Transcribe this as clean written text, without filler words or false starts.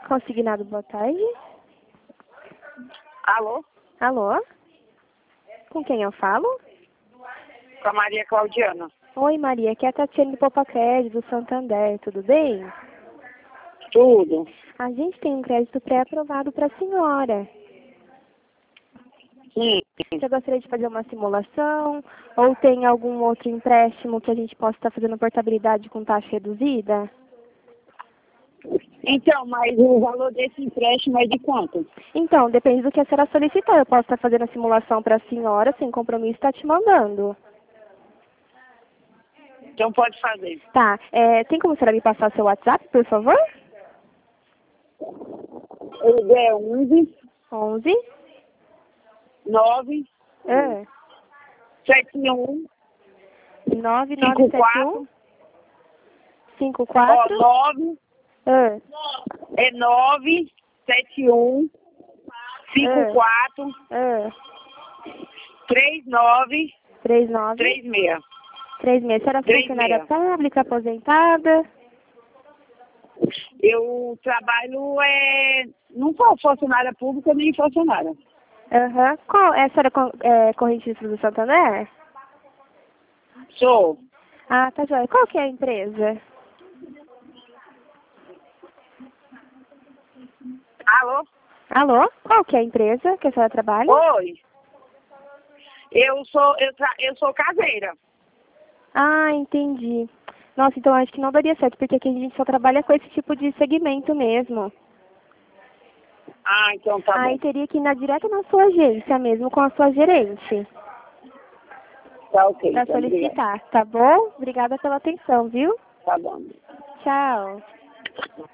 Consignado, boa tarde. Alô? Alô? Com quem eu falo? Com a Maria Claudiana. Oi, Maria, aqui é a Tatiana do Poupa Crédito do Santander, tudo bem? Tudo. A gente tem um crédito pré-aprovado para a senhora. Sim. Você gostaria de fazer uma simulação? Ou tem algum outro empréstimo que a gente possa estar fazendo portabilidade com taxa reduzida? Então, mas o valor desse empréstimo é de quanto? Então, depende do que a senhora solicitar. Eu posso estar fazendo a simulação para a senhora, sem compromisso, estar te mandando. Então pode fazer. Tá, tem como a senhora me passar seu WhatsApp, por favor? Ele é 11 11 9 é, 71 9971 Ó, 54 9 é, é 9 71 54 é, 39 39 36. 36. A senhora é 36. funcionária pública, aposentada? Eu trabalho não sou funcionária pública nem funcionária. Aham. Qual é a senhora correntista do Santander? Sou. Ah, tá joia. Qual que é a empresa? Alô? Alô? Qual que é a empresa que a senhora trabalha? Oi. Eu sou caseira. Ah, entendi. Nossa, então acho que não daria certo, porque aqui a gente só trabalha com esse tipo de segmento mesmo. Ah, então tá Aí bom. teria que ir direto na sua agência mesmo, com a sua gerente, Tá ok. para Então, obrigada. solicitar, tá bom? Obrigada pela atenção, viu? Tá bom. Tchau.